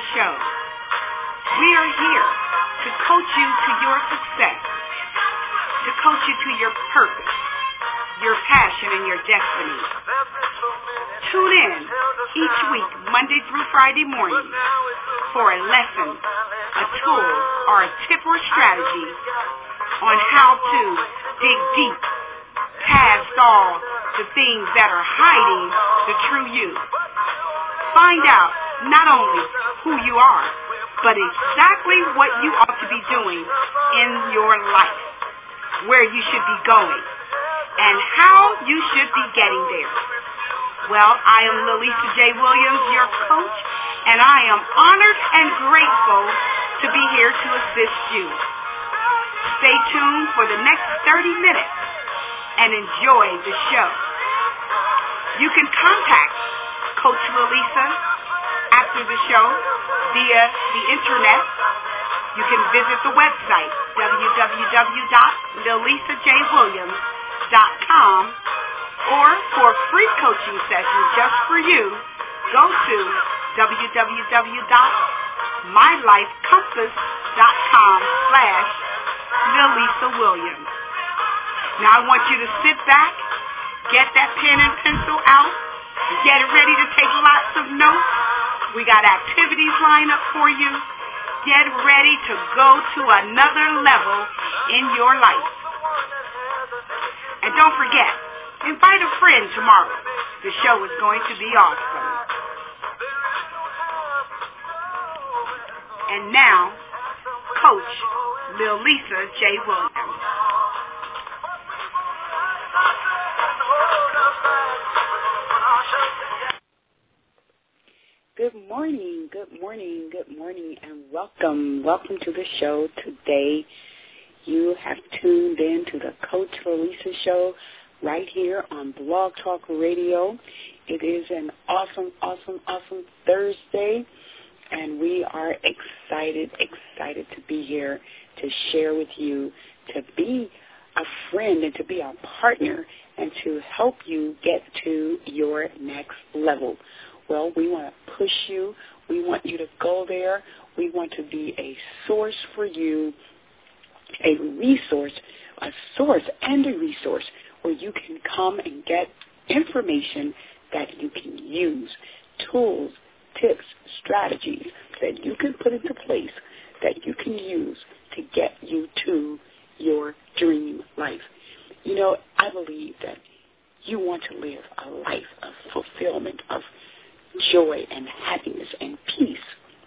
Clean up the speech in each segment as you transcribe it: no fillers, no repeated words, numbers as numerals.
show. We are here to coach you to your success, to coach you to your purpose, your passion, and your destiny. Tune in each week, Monday through Friday morning, for a lesson, a tool, or a tip or strategy on how to dig deep past all the things that are hiding the true you. Find out not only who you are, but exactly what you ought to be doing in your life, where you should be going, and how you should be getting there. Well, I am Lalisa J. Williams, your coach, and I am honored and grateful to be here to assist you. Stay tuned for the next 30 minutes and enjoy the show. You can contact Coach Lalisa after the show via the internet. You can visit the website, www.lalisajwilliams.com, or for free coaching sessions just for you, go to www.mylifecompass.com/Lalisa Williams. Now I want you to sit back, get that pen and pencil out, get ready to take lots of notes. We got activities lined up for you. Get ready to go to another level in your life. And don't forget, invite a friend tomorrow. The show is going to be awesome. And now, Coach Lalisa J. Williams. Good morning, and welcome. Welcome to the show today. You have tuned in to the Coach Lalisa Show right here on Blog Talk Radio. It is an awesome Thursday, and we are excited to be here to share with you, to be a friend and to be a partner and to help you get to your next level. Well, we want to push you. We want you to go there. We want to be a source for you, a resource, a source and a resource where you can come and get information that you can use, tools, tips, strategies that you can put into place that you can use to get you to your dream life. You know, I believe that you want to live a life of fulfillment, of joy and happiness and peace.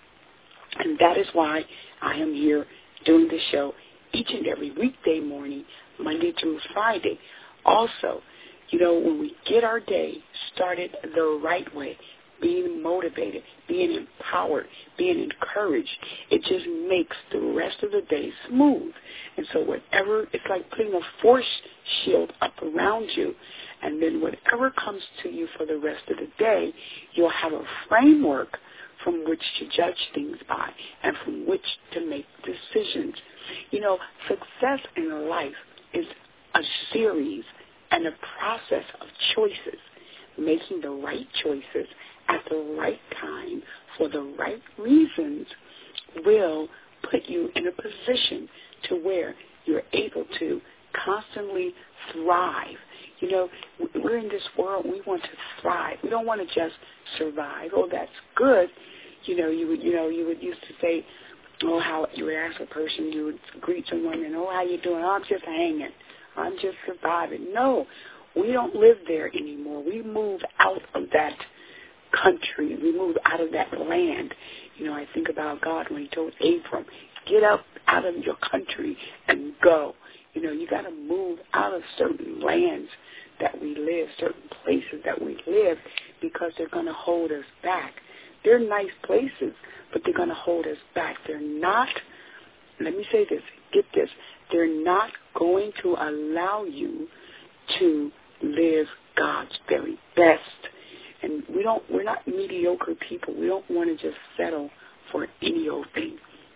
And that is why I am here doing the show each and every weekday morning, Monday through Friday. Also, you know, when we get our day started the right way, being motivated, being empowered, being encouraged, it just makes the rest of the day smooth. And so whatever, it's like putting a force shield up around you, and then whatever comes to you for the rest of the day, you'll have a framework from which to judge things by and from which to make decisions. You know, success in life is a series and a process of choices. Making the right choices at the right time for the right reasons will put you in a position to where you're able to constantly thrive. You know, we're in this world, we want to thrive. We don't want to just survive. Oh, that's good. You would used to say, oh, how you would ask a person, you would greet someone and, oh, how you doing? Oh, I'm just hanging. I'm just surviving. No, we don't live there anymore. We moved out of that country. We moved out of that land. You know, I think about God when he told Abram, get up out of your country and go. You know, you got to move out of certain lands that we live, certain places that we live, because they're going to hold us back. They're nice places, but they're going to hold us back. They're not, let me say this, get this, they're not going to allow you to live God's very best. And we're not mediocre people. We don't want to just settle for any old thing.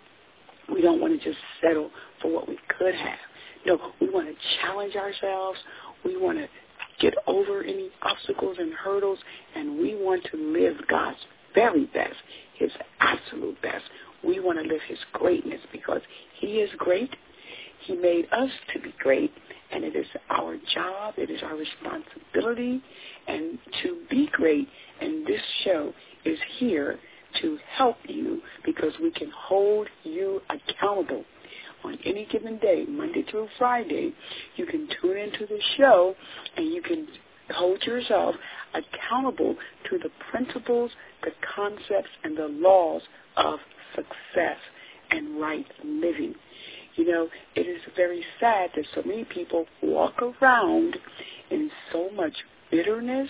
We don't want to just settle for what we could have. No, we want to challenge ourselves. We want to get over any obstacles and hurdles, and we want to live God's very best, his absolute best. We want to live his greatness because he is great. He made us to be great, and it is our job, it is our responsibility, and to be great. And this show is here to help you because we can hold you accountable. On any given day, Monday through Friday, you can tune into the show and you can hold yourself accountable to the principles, the concepts, and the laws of success and right living. You know, it is very sad that so many people walk around in so much bitterness,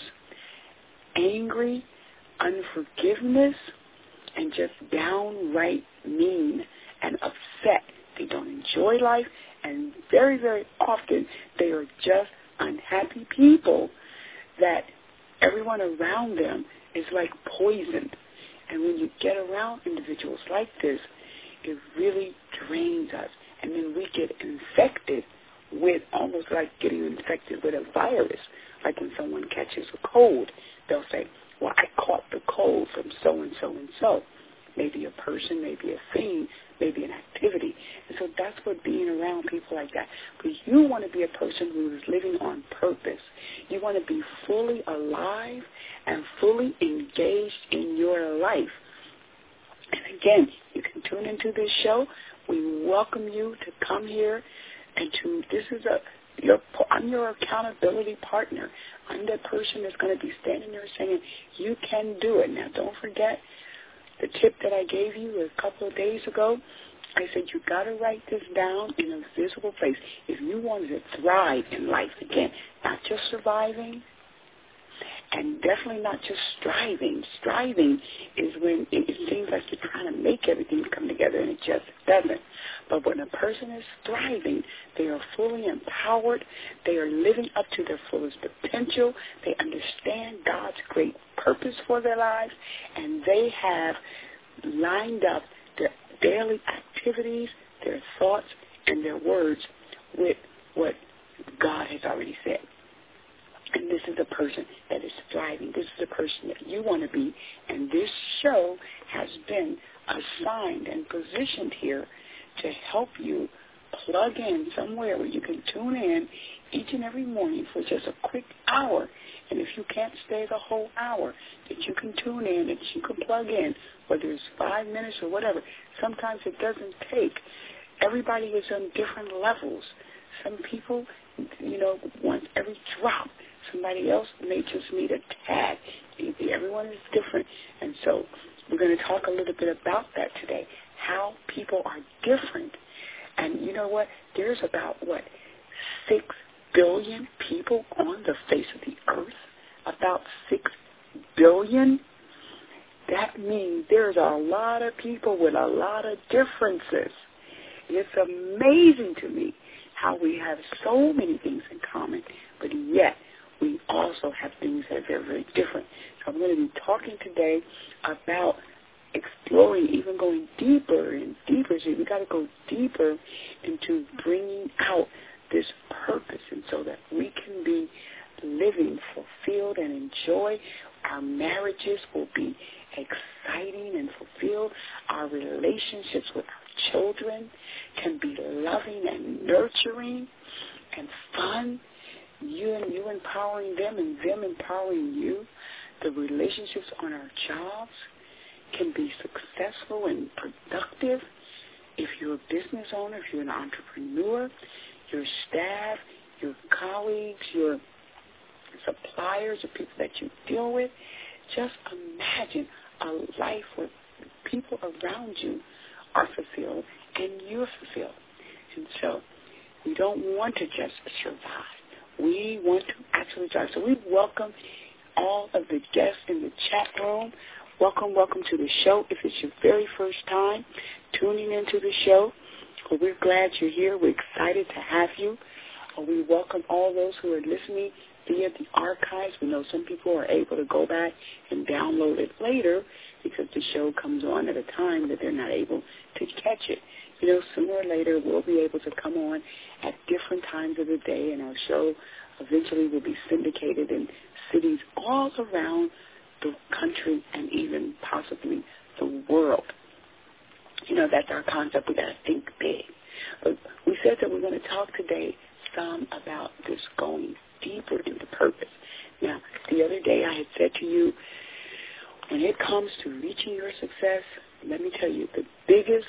angry, unforgiveness, and just downright mean and upset. They don't enjoy life, and very, very often they are just unhappy people that everyone around them is like poison. And when you get around individuals like this, it really drains us. And then we get infected with, almost like getting infected with a virus. Like when someone catches a cold, they'll say, well, I caught the cold from so-and-so and so. Maybe a person, maybe a thing, maybe an activity. And so that's what being around people like that. But you want to be a person who is living on purpose. You want to be fully alive and fully engaged in your life. And again, you can tune into this show. We welcome you to come here and I'm your accountability partner. I'm that person that's going to be standing there saying, you can do it. Now, don't forget the tip that I gave you a couple of days ago. I said you got to write this down in a visible place. If you want to thrive in life, again, not just surviving, and definitely not just striving. Striving is when it seems like you're trying to make everything come together, and it just doesn't. But when a person is thriving, they are fully empowered. They are living up to their fullest potential. They understand God's great purpose for their lives, and they have lined up their daily activities, their thoughts, and their words with what God has already said. And this is a person that is thriving. This is a person that you want to be. And this show has been assigned and positioned here to help you plug in somewhere where you can tune in each and every morning for just a quick hour. And if you can't stay the whole hour, that you can tune in, that you can plug in, whether it's 5 minutes or whatever. Sometimes it doesn't take. Everybody is on different levels. Some people, want every drop. Somebody else may just need a tad. Everyone is different. And so we're going to talk a little bit about that today, how people are different. And you know what? There's about, 6 billion people on the face of the earth? About 6 billion? That means there's a lot of people with a lot of differences. It's amazing to me how we have so many things in common, but yet we also have things that are very, very different. So I'm going to be talking today about exploring, even going deeper and deeper. So we got to go deeper into bringing out this purpose, and so that we can be living fulfilled and enjoy. Our marriages will be exciting and fulfilled. Our relationships with our children can be loving and nurturing and fun. You empowering them and them empowering you. The relationships on our jobs can be successful and productive. If you're a business owner, if you're an entrepreneur, your staff, your colleagues, your suppliers, the people that you deal with, just imagine a life where people around you are fulfilled and you're fulfilled. And so we don't want to just survive. We want to actually thrive. So we welcome all of the guests in the chat room. Welcome to the show. If it's your very first time tuning into the show, well, we're glad you're here. We're excited to have you. We welcome all those who are listening via the archives. We know some people are able to go back and download it later because the show comes on at a time that they're not able to catch it. Sooner or later we'll be able to come on at different times of the day, and our show eventually will be syndicated in cities all around the country and even possibly the world. You know, that's our concept. We got to think big. But we said that we're going to talk today some about this going deeper into purpose. Now, the other day I had said to you, when it comes to reaching your success, let me tell you, the biggest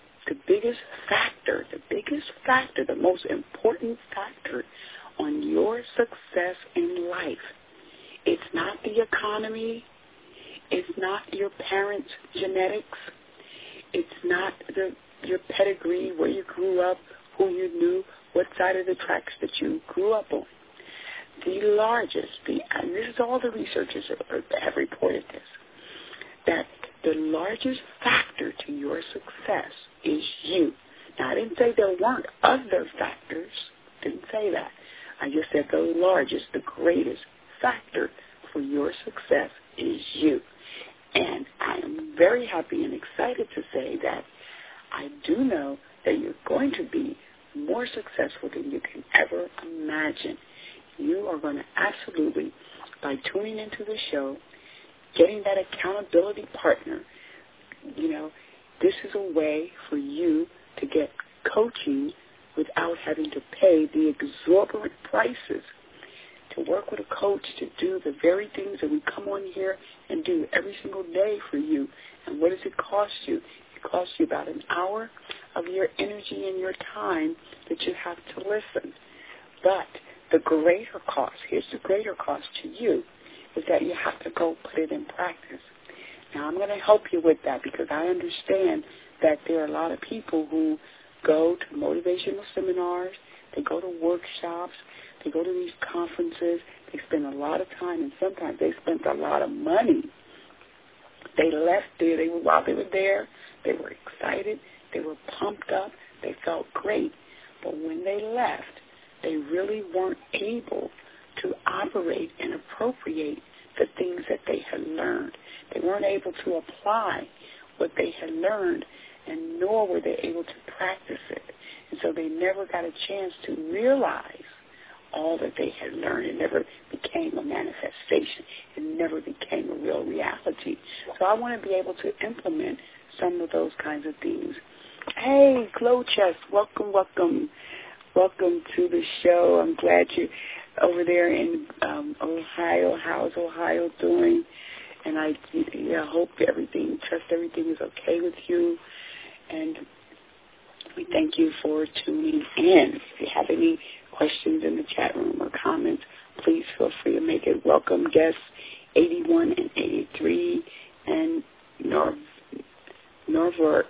factor, the most important factor on your success in life, it's not the economy, it's not your parents' genetics, it's not your pedigree, where you grew up, who you knew, what side of the tracks that you grew up on. The largest, and this is all the researchers have reported this, that the largest factor to your success is you. Now, I didn't say there weren't other factors. Didn't say that. I just said the largest, the greatest factor for your success is you. And I am very happy and excited to say that I do know that you're going to be more successful than you can ever imagine. You are going to absolutely, by tuning into the show, getting that accountability partner, you know, this is a way for you to get coaching without having to pay the exorbitant prices. To work with a coach to do the very things that we come on here and do every single day for you. And what does it cost you? It costs you about an hour of your energy and your time that you have to listen. But the greater cost, here's the greater cost to you, is that you have to go put it in practice. Now, I'm going to help you with that because I understand that there are a lot of people who go to motivational seminars, they go to workshops, they go to these conferences, they spend a lot of time, and sometimes they spend a lot of money. They left there, while they were there, they were excited, they were pumped up, they felt great. But when they left, they really weren't able to operate and appropriate the things that they had learned. They weren't able to apply what they had learned, and nor were they able to practice it. And so they never got a chance to realize all that they had learned. It never became a manifestation. It never became a real reality. So I want to be able to implement some of those kinds of things. Hey, Glow Chest, welcome to the show. I'm glad you're over there in Ohio. How's Ohio doing? And I hope trust everything is okay with you. And we thank you for tuning in. If you have any questions in the chat room or comments, please feel free to make it. Welcome guests 81 and 83 and Norvaxor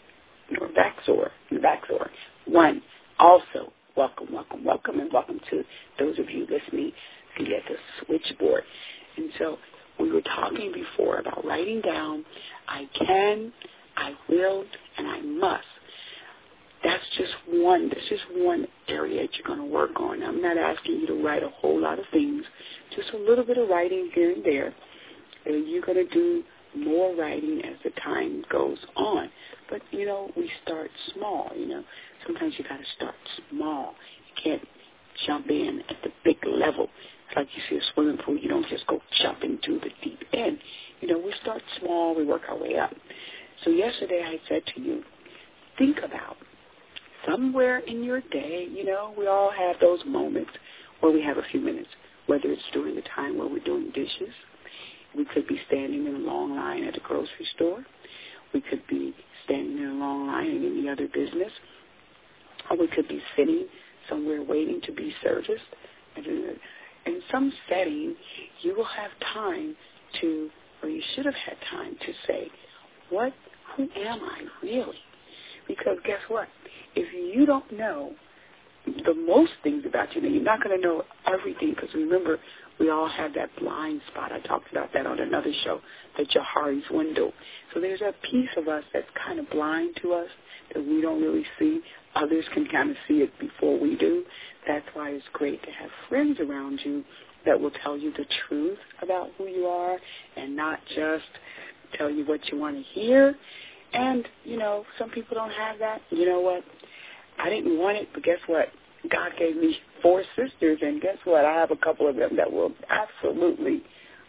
1. Also, welcome, and welcome to those of you listening via the switchboard. And so we were talking before about writing down, I can, I will, and I must. That's just one area that you're going to work on. I'm not asking you to write a whole lot of things, just a little bit of writing here and there. You're going to do more writing as the time goes on. But, we start small, Sometimes you got to start small. You can't jump in at the big level. It's like you see a swimming pool. You don't just go jump into the deep end. We start small. We work our way up. So yesterday I said to you, think about somewhere in your day, we all have those moments where we have a few minutes, whether it's during the time where we're doing dishes. We could be standing in a long line at a grocery store. We could be standing in a long line in any other business. Or we could be sitting somewhere waiting to be serviced. And in some setting, you will have time to, or you should have had time to say, who am I really? Because guess what? If you don't know the most things about you, then you're not going to know everything, because remember, we all have that blind spot. I talked about that on another show, the Johari's window. So there's a piece of us that's kind of blind to us that we don't really see. Others can kind of see it before we do. That's why it's great to have friends around you that will tell you the truth about who you are and not just tell you what you want to hear. And, some people don't have that. You know what? I didn't want it, but guess what? God gave me 4 sisters, and guess what? I have a couple of them that will absolutely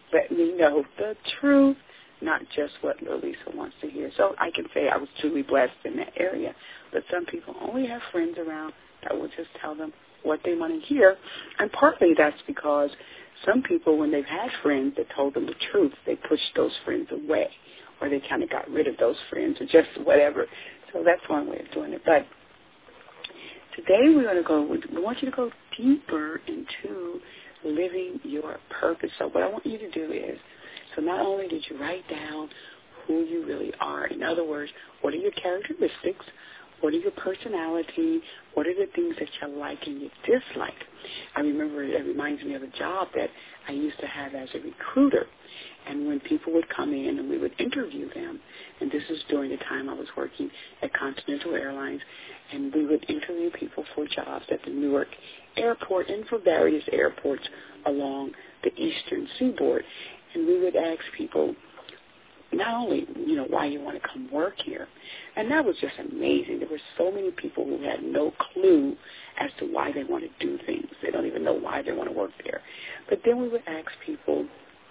let me know the truth, not just what Lisa wants to hear. So I can say I was truly blessed in that area. But some people only have friends around that will just tell them what they want to hear. And partly that's because some people, when they've had friends that told them the truth, they pushed those friends away, or they kind of got rid of those friends, or just whatever. So that's one way of doing it. But today we want you to go deeper into living your purpose. So what I want you to do is, so not only did you write down who you really are, in other words, what are your characteristics, what are your personality, what are the things that you like and you dislike. I remember it reminds me of a job that I used to have as a recruiter. And when people would come in and we would interview them, and this is during the time I was working at Continental Airlines, and we would interview people for jobs at the Newark Airport and for various airports along the eastern seaboard. And we would ask people not only, why you want to come work here. And that was just amazing. There were so many people who had no clue as to why they want to do things. They don't even know why they want to work there. But then we would ask people,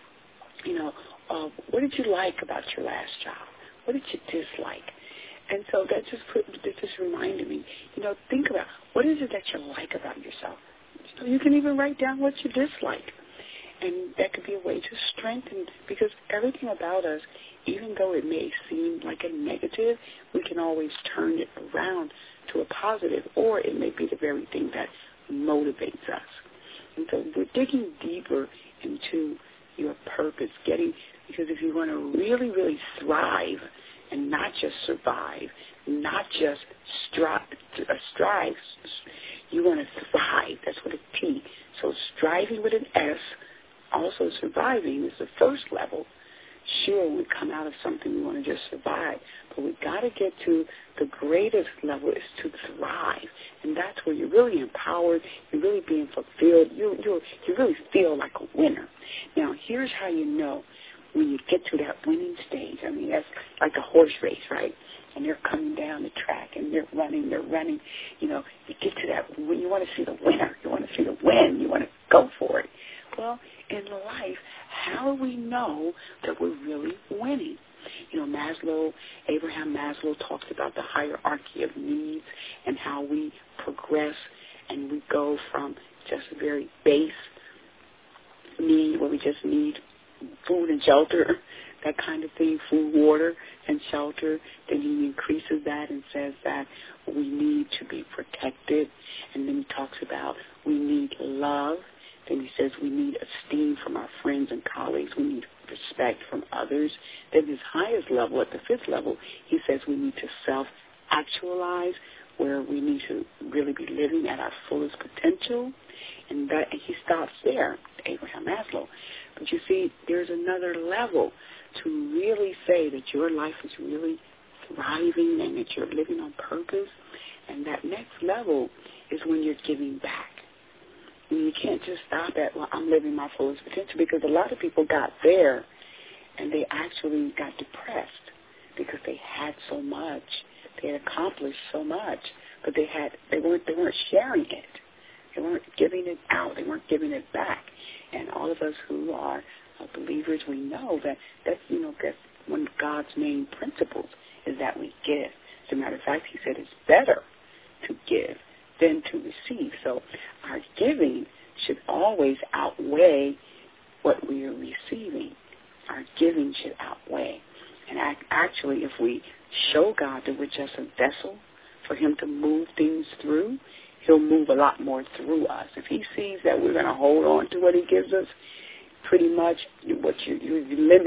what did you like about your last job? What did you dislike? And so that just reminded me, think about what is it that you like about yourself. You can even write down what you dislike. And that could be a way to strengthen, because everything about us, even though it may seem like a negative, we can always turn it around to a positive, or it may be the very thing that motivates us. And so we're digging deeper into your purpose, because if you want to really, really thrive and not just survive, not just strive, you want to thrive. That's what a T. So striving with an S, also surviving is the first level. Sure, we come out of something, we want to just survive, but we got to get to the greatest level is to thrive, and that's where you're really empowered, you're really being fulfilled, you really feel like a winner. Now, here's how you know when you get to that winning stage. I mean, that's like a horse race, right? And they're coming down the track, and they're running. You get to that when you want to see the winner, you want to see the win, you want to go for it. Well, in life, how do we know that we're really winning? Abraham Maslow talks about the hierarchy of needs and how we progress, and we go from just a very base need where we just need food and shelter, that kind of thing, food, water, and shelter. Then he increases that and says that we need to be protected, and then he talks about we need love. Then he says we need esteem from our friends and colleagues. We need respect from others. Then his highest level, at the fifth level, he says we need to self-actualize, where we need to really be living at our fullest potential. And he stops there, Abraham Maslow. But you see, there's another level to really say that your life is really thriving and that you're living on purpose. And that next level is when you're giving back. You can't just stop at, I'm living my fullest potential, because a lot of people got there and they actually got depressed because they had so much. They had accomplished so much, but they weren't sharing it. They weren't giving it out. They weren't giving it back. And all of us who are believers, we know that's one of God's main principles is that we give. As a matter of fact, he said it's better to give than to receive. So our giving should always outweigh what we are receiving. Our giving should outweigh. And actually, if we show God that we're just a vessel for him to move things through, he'll move a lot more through us. If he sees that we're going to hold on to what he gives us, pretty much what you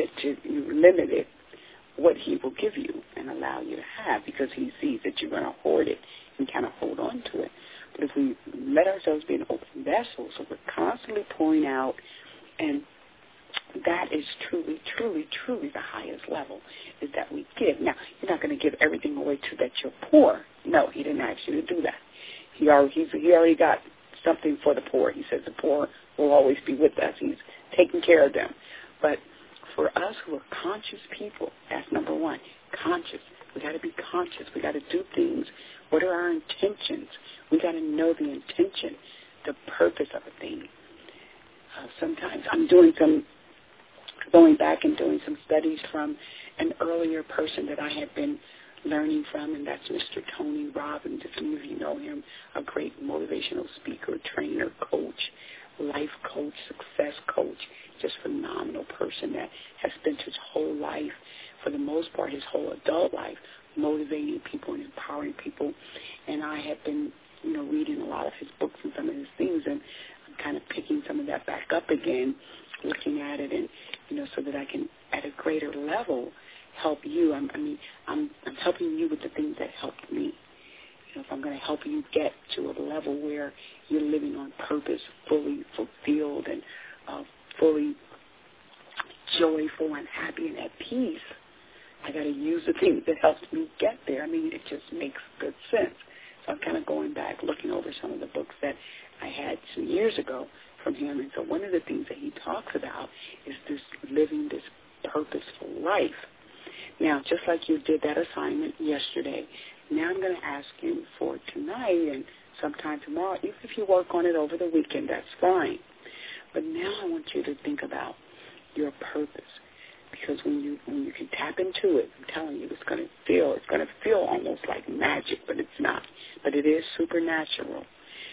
limited what he will give you and allow you to have, because he sees that you're going to hoard it and kind of hold on to it. But if we let ourselves be an open vessel, so we're constantly pouring out, and that is truly, truly, truly the highest level, is that we give. Now, you're not going to give everything away to that you're poor. No, he didn't ask you to do that. He already got something for the poor. He says the poor will always be with us. He's taking care of them. But for us who are conscious people, that's number one, conscious. We got to be conscious. We got to do things. What are our intentions? We got to know the intention, the purpose of a thing. Sometimes I'm doing some going back and doing some studies from an earlier person that I had been learning from, and that's Mr. Tony Robbins. If any of you know him, a great motivational speaker, trainer, coach, life coach, success coach, just phenomenal person that has spent his whole life, for the most part, his whole adult life, motivating people and empowering people. And I have been, reading a lot of his books and some of his things, and I'm kind of picking some of that back up again, looking at it, and, so that I can, at a greater level, help you. I'm helping you with the things that helped me. If I'm going to help you get to a level where you're living on purpose, fully fulfilled and fully joyful and happy and at peace, I got to use the things that helped me get there. It just makes good sense. So I'm kind of going back, looking over some of the books that I had some years ago from him. And so one of the things that he talks about is this living this purposeful life. Now, just like you did that assignment yesterday, now I'm going to ask you for tonight and sometime tomorrow. Even if you work on it over the weekend, that's fine. But now I want you to think about your purpose, because when you can tap into it, I'm telling you, it's going to feel almost like magic, but it's not. But it is supernatural.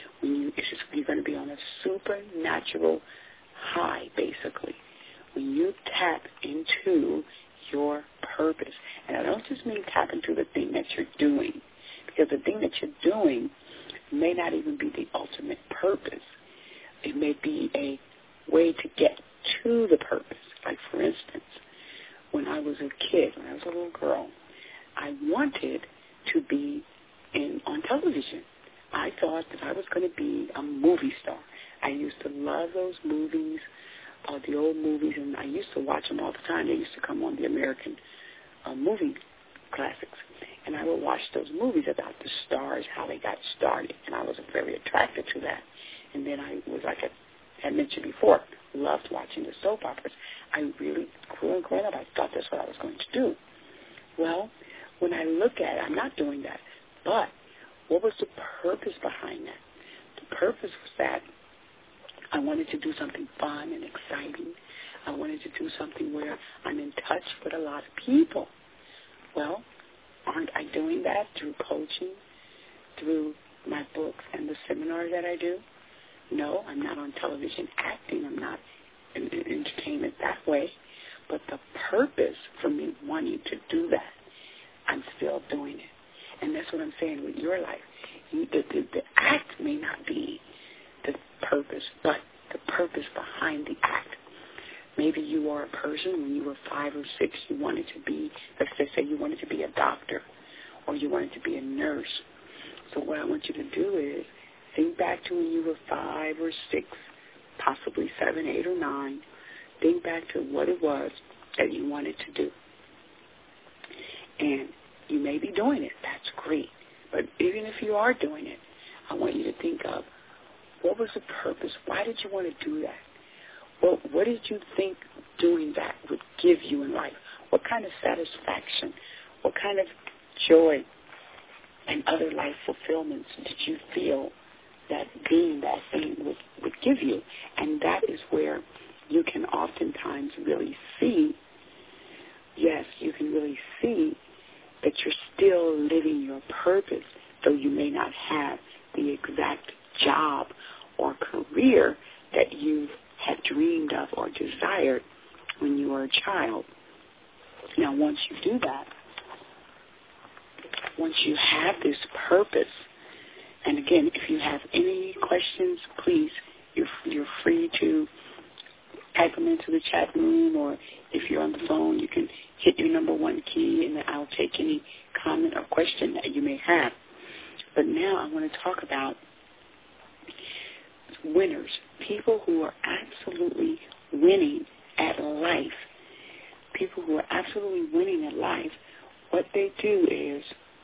You're going to be on a supernatural high, basically, when you tap into your purpose. And I don't just mean tap into the thing that you're doing, because the thing that you're doing may not even be the ultimate purpose. It may be a way to get to the purpose. Like, for instance, when I was a kid, when I was a little girl, I wanted to be on television. I thought that I was going to be a movie star. I used to love those movies, the old movies, and I used to watch them all the time. They used to come on the American movie classics, and I would watch those movies about the stars, how they got started, and I was very attracted to that. And then I was, like I had mentioned before, loved watching the soap operas. I really, growing up, I thought that's what I was going to do. Well, when I look at it, I'm not doing that. But what was the purpose behind that? The purpose was that I wanted to do something fun and exciting. I wanted to do something where I'm in touch with a lot of people. Well, aren't I doing that through coaching, through my books and the seminars that I do? No, I'm not on television acting. I'm not in entertainment that way. But the purpose for me wanting to do that, I'm still doing it. And that's what I'm saying with your life. The act may not be the purpose, but the purpose behind the act. Maybe you are a person, when you were 5 or 6, you wanted to be, let's just say you wanted to be a doctor or you wanted to be a nurse. So what I want you to do is think back to when you were 5 or 6, possibly 7, 8, or 9. Think back to what it was that you wanted to do. And you may be doing it. That's great. But even if you are doing it, I want you to think of, what was the purpose? Why did you want to do that? Well, what did you think doing that would give you in life? What kind of satisfaction, what kind of joy and other life fulfillments did you feel that being that thing would give you? And that is where you can oftentimes really see, yes, you can really see that you're still living your purpose, though you may not have the exact job or career that you had dreamed of or desired when you were a child. Now, once you do that, once you have this purpose, and again, if you have any questions, please, you're free to type them into the chat room, or if you're on the phone, you can hit your number 1 key, and I'll take any comment or question that you may have. But now I want to talk about winners, people who are absolutely winning at life. People who are absolutely winning at life, what they do is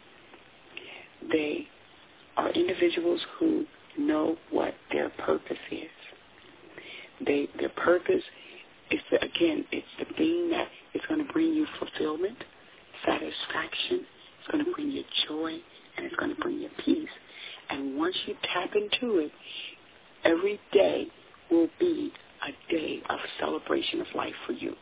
they are individuals who know what their purpose is. Their purpose is, it's the thing that is going to bring you fulfillment, satisfaction. It's going to bring you joy, and it's going to bring you peace. And once you tap into it, every day will be a day of celebration of life for you.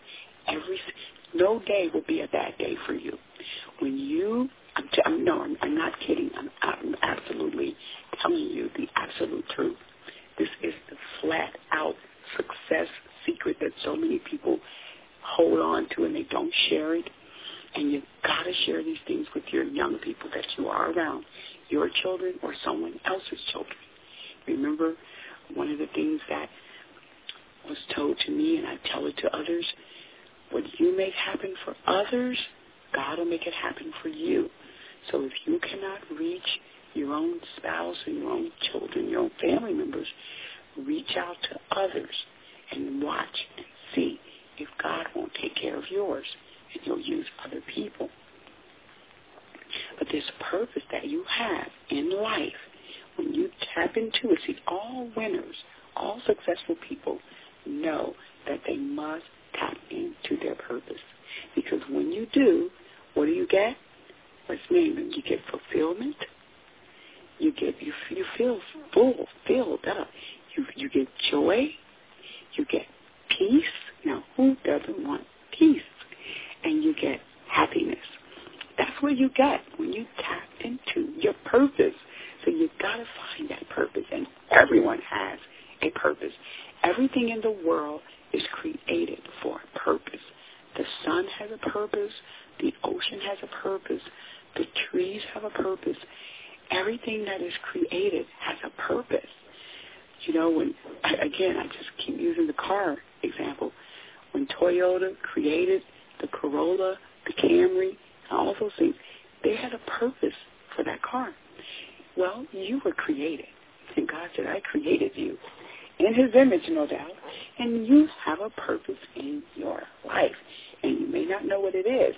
No day will be a bad day for you. When you, I'm not kidding. I'm absolutely telling you the absolute truth. This is the flat-out success secret that so many people hold on to and they don't share it. And you've got to share these things with your young people that you are around, your children or someone else's children. Remember, one of the things that was told to me, and I tell it to others, what you make happen for others, God will make it happen for you. So if you cannot reach your own spouse or your own children, your own family members, reach out to others and watch and see if God won't take care of yours and you'll use other people. But this purpose that you have in life, when you tap into it, see, all winners, all successful people know that they must tap into their purpose. Because when you do, what do you get? What's meaning? You get fulfillment. You feel filled up. You get joy. You get peace. Now, who doesn't want peace? And you get happiness. That's what you get when you tap into your purpose. So you've got to find that purpose. And everyone has a purpose. Everything in the world is created for a purpose. The sun has a purpose. The ocean has a purpose. The trees have a purpose. Everything that is created has a purpose. You know, I just keep using the car example. When Toyota created the Corolla, the Camry, and all those things, they had a purpose for that car. Well, you were created. And God said, I created you in his image, no doubt, and you have a purpose in your life, and you may not know what it is.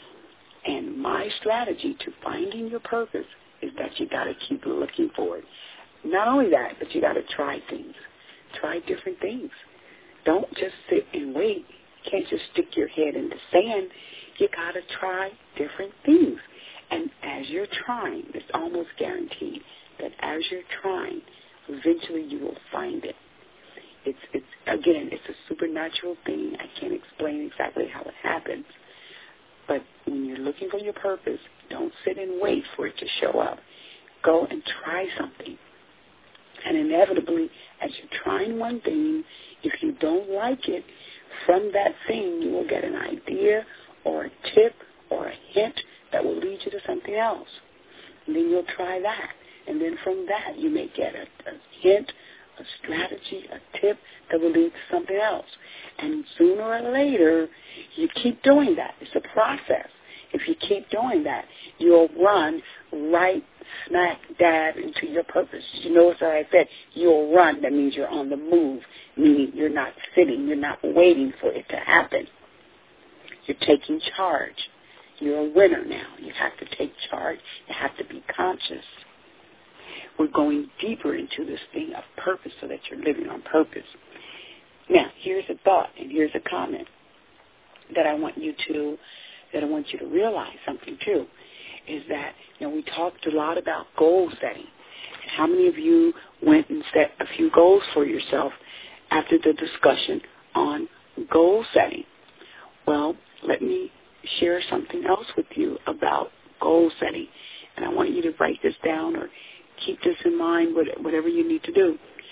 And my strategy to finding your purpose is that you got to keep looking for it. Not only that, but you got to try things. Try different things. Don't just sit and wait. You can't just stick your head in the sand. You got to try different things. And as you're trying, it's almost guaranteed that as you're trying, eventually you will find it. It's a supernatural thing. I can't explain exactly how it happens. But when you're looking for your purpose, don't sit and wait for it to show up. Go and try something. And inevitably, as you're trying one thing, if you don't like it, from that thing you will get an idea or a tip or a hint that will lead you to something else. And then you'll try that. And then from that, you may get a hint, a strategy, a tip that will lead to something else. And sooner or later, you keep doing that. It's a process. If you keep doing that, you'll run right smack dab into your purpose. You notice that I said you'll run. That means you're on the move, meaning you're not sitting. You're not waiting for it to happen. You're taking charge. You're a winner now. You have to take charge. You have to be conscious. We're going deeper into this thing of purpose so that you're living on purpose. Now, here's a thought and here's a comment that I want you to realize something too, is that, we talked a lot about goal setting. And how many of you went and set a few goals for yourself after the discussion on goal setting? Well, let me share something else with you about goal setting. And I want you to write this down or keep this in mind, whatever you need to do.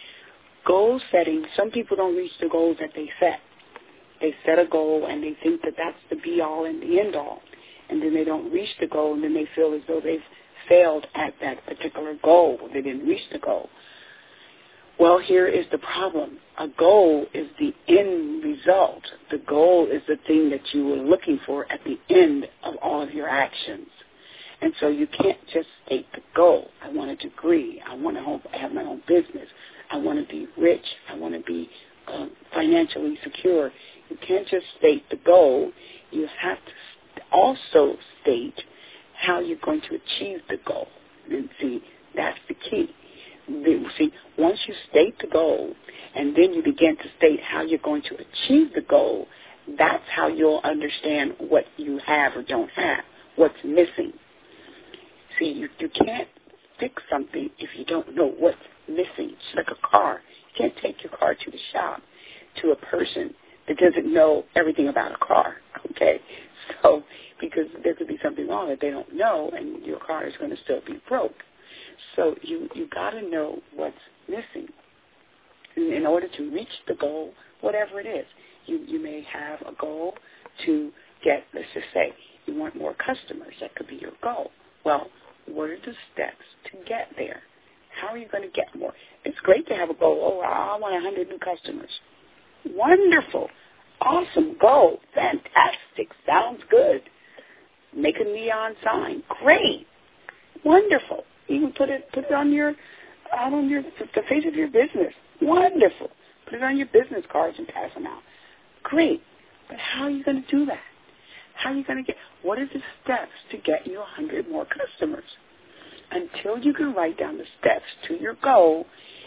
Goal setting, some people don't reach the goals that they set. They set a goal and they think that that's the be-all and the end-all. And then they don't reach the goal, and then they feel as though they've failed at that particular goal. They didn't reach the goal. Well, here is the problem. A goal is the end result. The goal is the thing that you were looking for at the end of all of your actions. And so you can't just state the goal. I want a degree. I want to have my own business. I want to be rich. I want to be financially secure. You can't just state the goal. You have to also state how you're going to achieve the goal. And see, that's the key. See, once you state the goal and then you begin to state how you're going to achieve the goal, that's how you'll understand what you have or don't have, what's missing. See, you can't fix something if you don't know what's missing. It's like a car. You can't take your car to the shop to a person that doesn't know everything about a car, okay? So, because there could be something wrong that they don't know, and your car is going to still be broke. So you got to know what's missing in order to reach the goal, whatever it is. You may have a goal to get, let's just say, you want more customers. That could be your goal. Well, what are the steps to get there? How are you going to get more? It's great to have a goal. Oh, I want 100 new customers. Wonderful. Awesome goal. Fantastic. Sounds good. Make a neon sign. Great. Wonderful. Even put it on the face of your business. Wonderful. Put it on your business cards and pass them out. Great. But how are you going to do that? How are you going to what are the steps to get you 100 more customers? Until you can write down the steps to your goal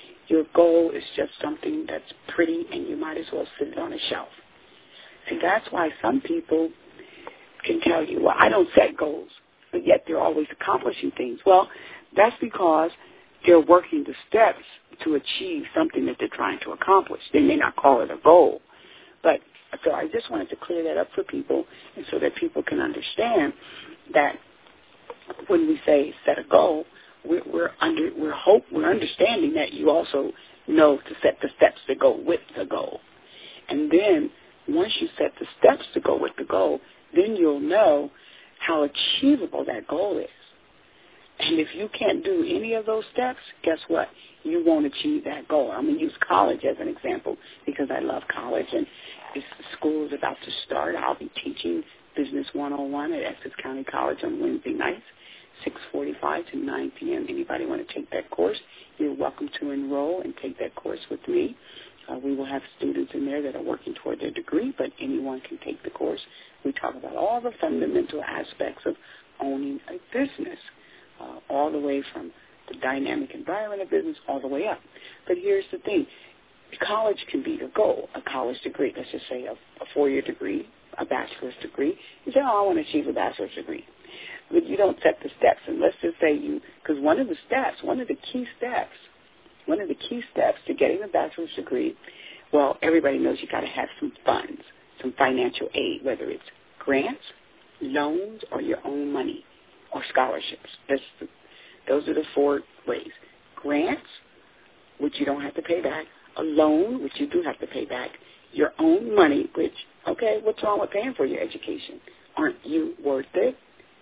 is just something that's pretty and you might as well sit it on a shelf. See, that's why some people can tell you, well, I don't set goals, but yet they're always accomplishing things. Well, that's because they're working the steps to achieve something that they're trying to accomplish. They may not call it a goal. But so I just wanted to clear that up for people, and so that people can understand that when we say set a goal, we're understanding that you also know to set the steps to go with the goal. And then once you set the steps to go with the goal, then you'll know how achievable that goal is. And if you can't do any of those steps, guess what? You won't achieve that goal. I'm going to use college as an example because I love college, and school is about to start. I'll be teaching Business 101 at Essex County College on Wednesday nights, 6:45 to 9 p.m. Anybody want to take that course, you're welcome to enroll and take that course with me. We will have students in there that are working toward their degree, but anyone can take the course. We talk about all the fundamental aspects of owning a business, all the way from the dynamic environment of business all the way up. But here's the thing. College can be your goal, a college degree. Let's just say a 4-year degree, a bachelor's degree. You say, I want to achieve a bachelor's degree. But you don't set the steps. And let's just say because one of the key steps to getting a bachelor's degree, well, everybody knows you got to have some funds, some financial aid, whether it's grants, loans, or your own money, or scholarships. Those are the 4 ways. Grants, which you don't have to pay back. A loan, which you do have to pay back. Your own money, which, okay, what's wrong with paying for your education? Aren't you worth it?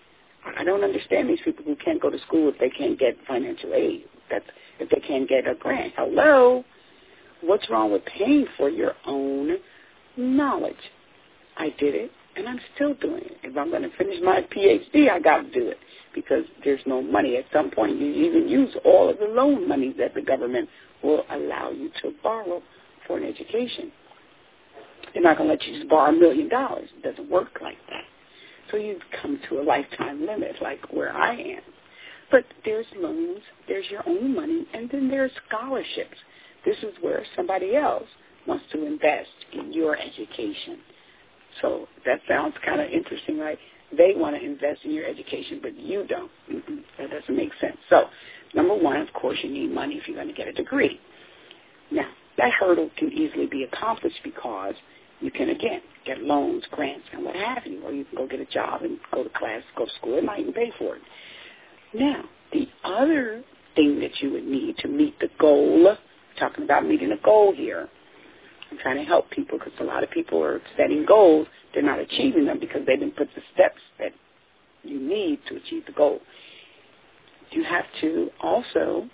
I don't understand these people who can't go to school if they can't get financial aid. If they can't get a grant. Hello? What's wrong with paying for your own knowledge? I did it, and I'm still doing it. If I'm going to finish my PhD, I got to do it because there's no money. At some point, you even use all of the loan money that the government will allow you to borrow for an education. They're not going to let you just borrow $1 million. It doesn't work like that. So you come to a lifetime limit like where I am. But there's loans, there's your own money, and then there's scholarships. This is where somebody else wants to invest in your education. So that sounds kind of interesting, right? They want to invest in your education, but you don't. That doesn't make sense. So, number one, of course, you need money if you're going to get a degree. Now, that hurdle can easily be accomplished because you can, again, get loans, grants, and what have you, or you can go get a job and go to class, go to school. It might even pay for it. Now, the other thing that you would need to meet the goal, talking about meeting a goal here, I'm trying to help people because a lot of people are setting goals. They're not achieving them because they didn't put the steps that you need to achieve the goal. You have to also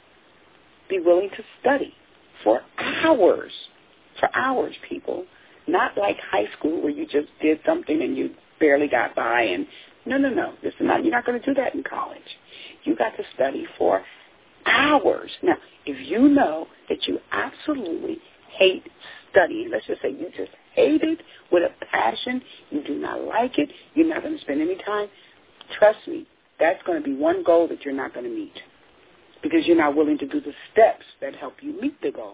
be willing to study for hours. For hours, people. Not like high school where you just did something and you barely got by. And no. You're not going to do that in college. You got to study for hours. Now, if you know that you absolutely hate studying, let's just say you just hate it with a passion, you do not like it, you're not going to spend any time, trust me, that's going to be one goal that you're not going to meet because you're not willing to do the steps that help you meet the goal.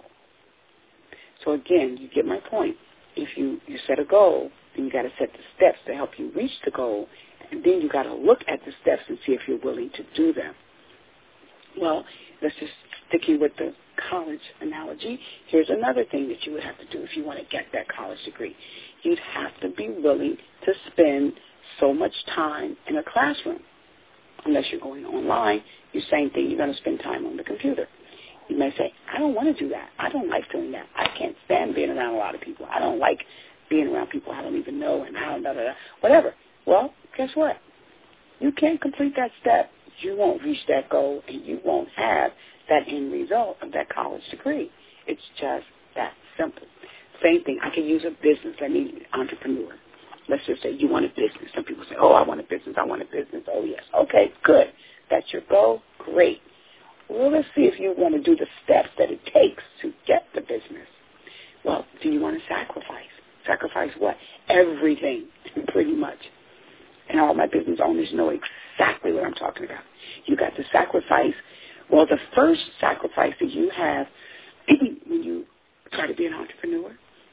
So again, you get my point. If you set a goal, then you got to set the steps to help you reach the goal, and then you got to look at the steps and see if you're willing to do them. Well, let's just sticking with the college analogy. Here's another thing that you would have to do if you want to get that college degree. You'd have to be willing to spend so much time in a classroom. Unless you're going online, the same thing, you're going to spend time on the computer. You may say, I don't want to do that. I don't like doing that. I can't stand being around a lot of people. I don't like being around people I don't even know and whatever. Well, guess what? You can't complete that step. You won't reach that goal, and you won't have that end result of that college degree. It's just that simple. Same thing. I can use a business. I need an entrepreneur. Let's just say you want a business. Some people say, oh, I want a business. I want a business. Oh, yes. Okay, good. That's your goal. Great. Well, let's see if you want to do the steps that it takes to get the business. Well, do you want to sacrifice? Sacrifice what? Everything, pretty much. And all my business owners know exactly what I'm talking about. You got to sacrifice. Well, the first sacrifice that you have when you try to be an entrepreneur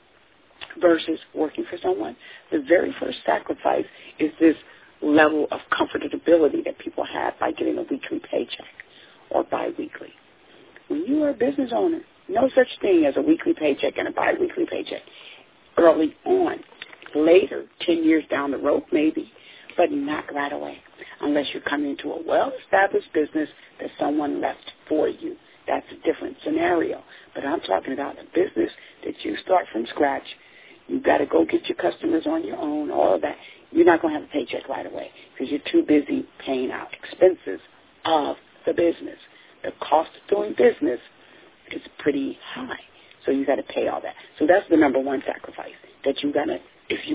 versus working for someone, the very first sacrifice is this level of comfortability that people have by getting a weekly paycheck or biweekly. When you are a business owner, no such thing as a weekly paycheck and a biweekly paycheck. Early on, later, 10 years down the road maybe, but not right away, unless you're coming into a well-established business that someone left for you. That's a different scenario. But I'm talking about a business that you start from scratch. You've got to go get your customers on your own, all of that. You're not going to have a paycheck right away because you're too busy paying out expenses of the business. The cost of doing business is pretty high, so you got to pay all that. So that's the number one sacrifice that you got to, if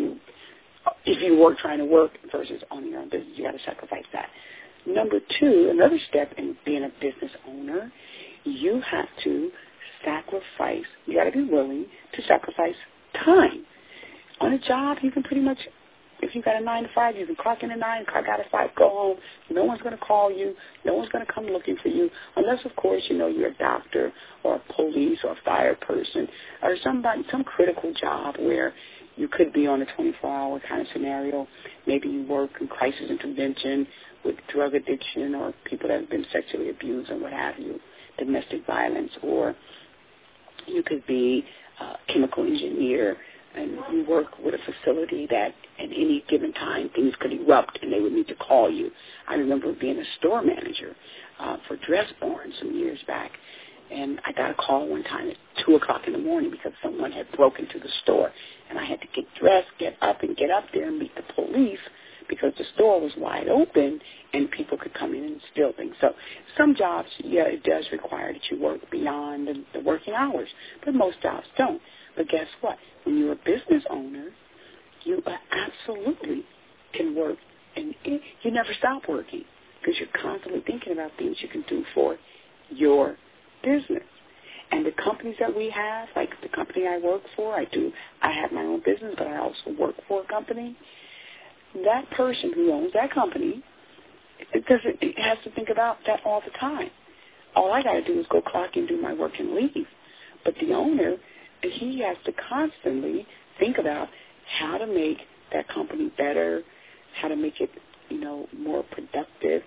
you work trying to work versus owning your own business, you got to sacrifice that. Number two, another step in being a business owner, you have to sacrifice. You got to be willing to sacrifice time. On a job, you can pretty much, if you got a 9 to 5, you can clock in at 9, clock out at 5, go home. No one's going to call you. No one's going to come looking for you, unless, of course, you know you're a doctor or a police or a fire person or some critical job where you could be on a 24-hour kind of scenario. Maybe you work in crisis intervention with drug addiction or people that have been sexually abused and what have you, domestic violence, or you could be a chemical engineer and you work with a facility that at any given time things could erupt and they would need to call you. I remember being a store manager for Dressbarn some years back, and I got a call one time at 2 o'clock in the morning because someone had broken into the store, and I had to get dressed, get up there and meet the police because the store was wide open and people could come in and steal things. So some jobs, yeah, it does require that you work beyond the working hours, but most jobs don't. But guess what? When you're a business owner, you absolutely can work, and you never stop working because you're constantly thinking about things you can do for your business. And the companies that we have, like the company I work for, I have my own business, but I also work for a company. That person who owns that company, it has to think about that all the time. All I got to do is go clock in, do my work, and leave. But the owner, he has to constantly think about how to make that company better, how to make it, more productive.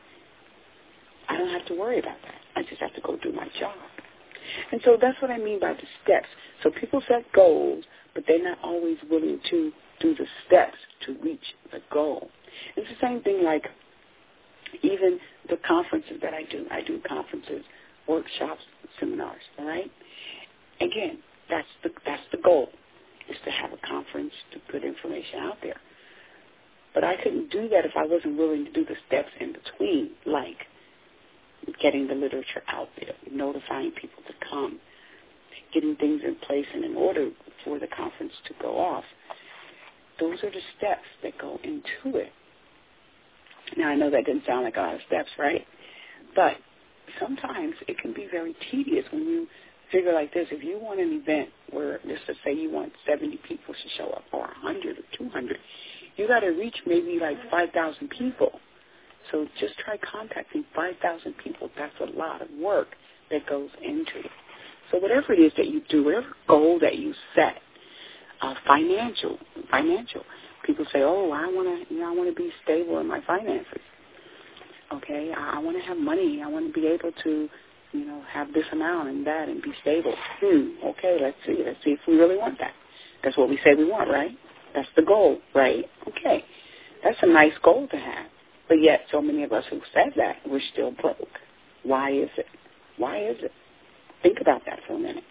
I don't have to worry about that. I just have to go do my job. And so that's what I mean by the steps. So people set goals, but they're not always willing to do the steps to reach the goal. It's the same thing like even the conferences that I do. I do conferences, workshops, seminars, all right? Again, that's the goal, is to have a conference to put information out there. But I couldn't do that if I wasn't willing to do the steps in between, like getting the literature out there, notifying people to come, getting things in place and in order for the conference to go off. Those are the steps that go into it. Now, I know that didn't sound like a lot of steps, right? But sometimes it can be very tedious when you figure like this. If you want an event where, let's just say you want 70 people to show up, or 100 or 200, you got to reach maybe like 5,000 people. So just try contacting 5,000 people. That's a lot of work that goes into it. So whatever it is that you do, whatever goal that you set, financial. People say, "Oh, I want to be stable in my finances." Okay, I want to have money. I want to be able to, have this amount and that and be stable. Okay, let's see. Let's see if we really want that. That's what we say we want, right? That's the goal, right? Okay, that's a nice goal to have. But yet so many of us who said that, we're still broke. Why is it? Why is it? Think about that for a minute.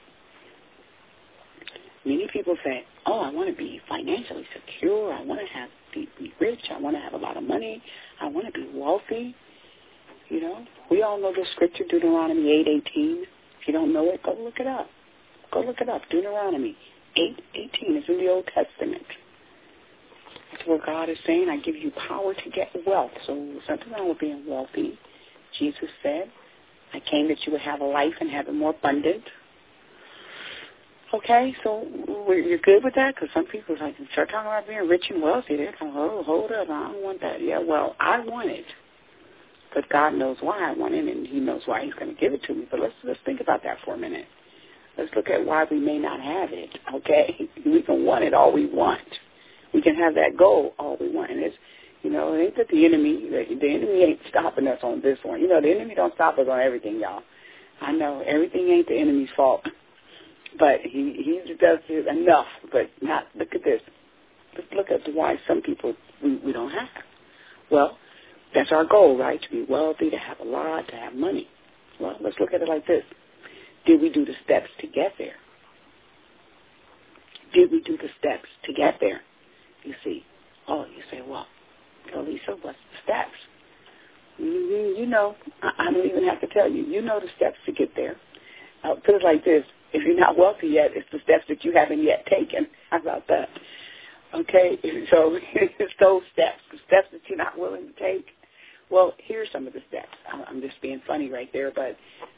Many people say, I want to be financially secure. I want to be rich. I want to have a lot of money. I want to be wealthy. We all know the scripture, Deuteronomy 8:18. If you don't know it, go look it up. Go look it up. Deuteronomy 8:18 is in the Old Testament. That's where God is saying, I give you power to get wealth. So there's nothing wrong with being wealthy. Jesus said, I came that you would have a life and have it more abundant. Okay, so you're good with that? Because some people start talking about being rich and wealthy. They're kind of, hold up, I don't want that. Yeah, well, I want it. But God knows why I want it, and He knows why He's going to give it to me. But let's think about that for a minute. Let's look at why we may not have it, okay? We can want it all we want. We can have that goal all we want. And it's, it ain't that the enemy ain't stopping us on this one. The enemy don't stop us on everything, y'all. I know everything ain't the enemy's fault. But he does enough, but not, look at this. Let's look at why some people we don't have. Well, that's our goal, right? To be wealthy, to have a lot, to have money. Well, let's look at it like this. Did we do the steps to get there? Did we do the steps to get there? You see, you say, well, Lisa, what's the steps? I don't even have to tell you. You know the steps to get there. I'll put it like this. If you're not wealthy yet, it's the steps that you haven't yet taken. How about that? Okay, so it's those steps, the steps that you're not willing to take. Well, here's some of the steps. I'm just being funny right there, but,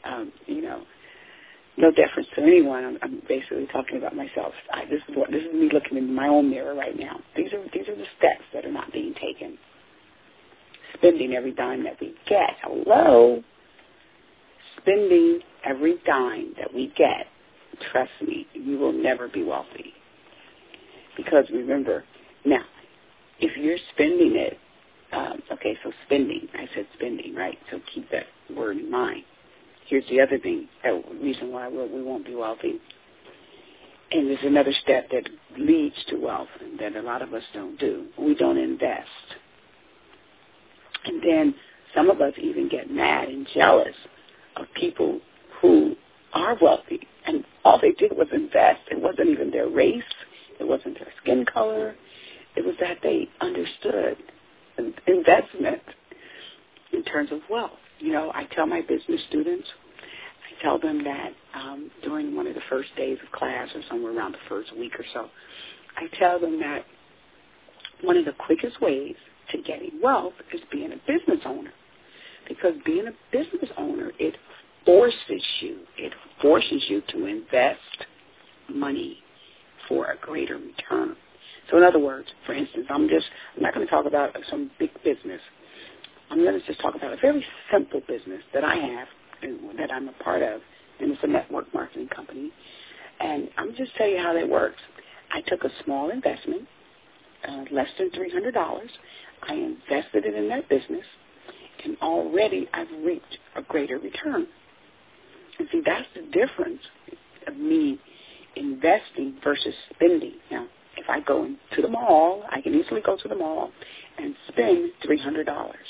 no deference to anyone. I'm basically talking about myself. This is me looking in my own mirror right now. These are the steps that are not being taken. Spending every dime that we get. Hello? Spending every dime that we get. Trust me, you will never be wealthy. Because remember, now, if you're spending it, so spending, I said spending, right? So keep that word in mind. Here's the other thing, reason why we won't be wealthy. And there's another step that leads to wealth that a lot of us don't do. We don't invest. And then some of us even get mad and jealous of people who are wealthy. And all they did was invest. It wasn't even their race. It wasn't their skin color. It was that they understood investment in terms of wealth. I tell my business students, I tell them that during one of the first days of class or somewhere around the first week or so, I tell them that one of the quickest ways to getting wealth is being a business owner. Because being a business owner, it forces you to invest money for a greater return. So in other words, for instance, I'm not going to talk about some big business. I'm going to just talk about a very simple business that I have and that I'm a part of, and it's a network marketing company. And I'm just tell you how that works. I took a small investment, less than $300. I invested it in that business, and already I've reaped a greater return. And see, that's the difference of me investing versus spending. Now, if I go to the mall, I can easily go to the mall and spend $300.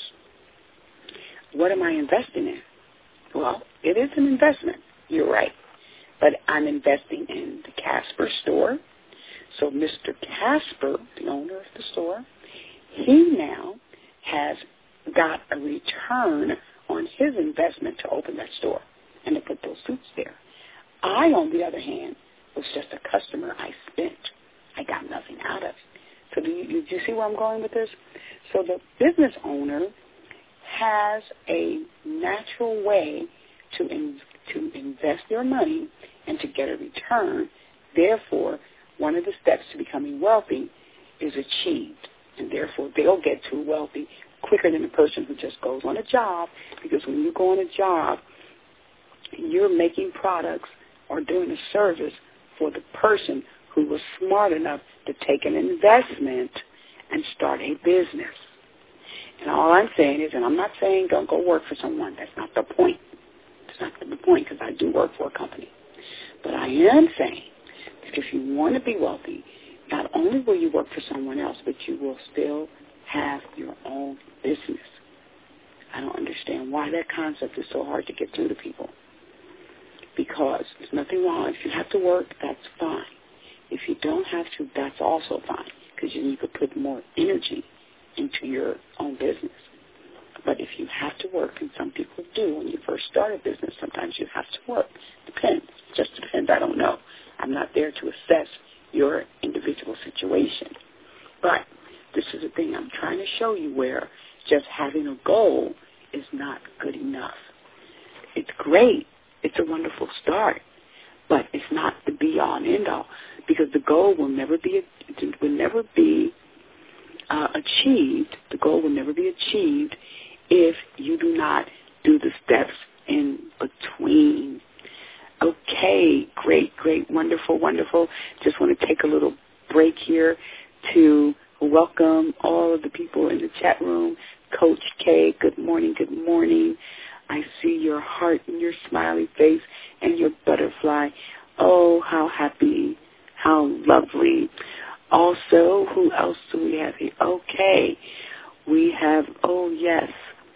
What am I investing in? Well, it is an investment. You're right. But I'm investing in the Casper store. So Mr. Casper, the owner of the store, he now has got a return on his investment to open that store and to put those suits there. I, on the other hand, was just a customer I spent. I got nothing out of it. So do you see where I'm going with this? So the business owner has a natural way to invest their money and to get a return. Therefore, one of the steps to becoming wealthy is achieved. And therefore, they'll get too wealthy quicker than a person who just goes on a job. Because when you go on a job, you're making products or doing a service for the person who was smart enough to take an investment and start a business. And all I'm saying is, and I'm not saying don't go work for someone. That's not the point. That's not the point, because I do work for a company. But I am saying that if you want to be wealthy, not only will you work for someone else, but you will still have your own business. I don't understand why that concept is so hard to get through to people. Because there's nothing wrong. If you have to work, that's fine. If you don't have to, that's also fine, because you could put more energy into your own business. But if you have to work, and some people do when you first start a business, sometimes you have to work. Depends. Just depends. I don't know. I'm not there to assess your individual situation. But this is the thing I'm trying to show you, where just having a goal is not good enough. It's great. It's a wonderful start. But it's not the be-all and end-all, because the goal will never be achieved. The goal will never be achieved if you do not do the steps in between. Okay, great, wonderful. Just want to take a little break here to welcome all of the people in the chat room. Coach K, good morning. I see your heart and your smiley face and your butterfly. Oh, how happy, how lovely. Also, who else do we have here? Okay, we have, oh yes,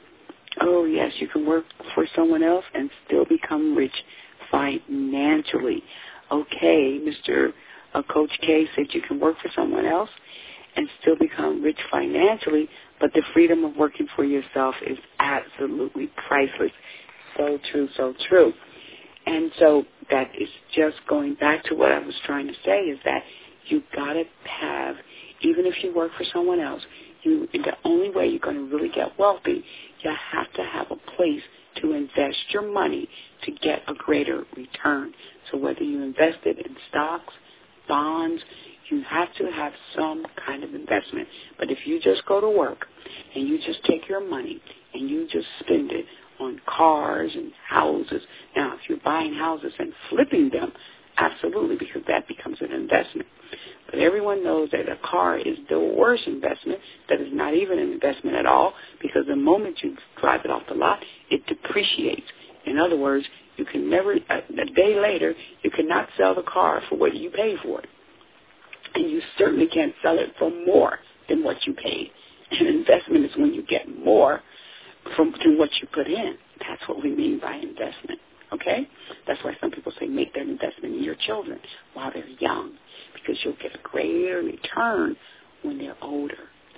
you can work for someone else and still become rich financially. Okay, Mr. Coach K said you can work for someone else and still become rich financially, but the freedom of working for yourself is absolutely priceless. So true. And so that is just going back to what I was trying to say, is that you got to have, even if you work for someone else, the only way you're going to really get wealthy, you have to have a place to invest your money to get a greater return. So whether you invest it in stocks, bonds, you have to have some kind of investment. But if you just go to work and you just take your money and you just spend it on cars and houses, now if you're buying houses and flipping them, absolutely, because that becomes an investment. But everyone knows that a car is the worst investment. That is not even an investment at all, because the moment you drive it off the lot, it depreciates. In other words, you can never, a day later, you cannot sell the car for what you paid for it. And you certainly can't sell it for more than what you paid. An investment is when you get more from what you put in. That's what we mean by investment. Okay? That's why some people say make that investment in your children while they're young, because you'll get a greater return when they're older.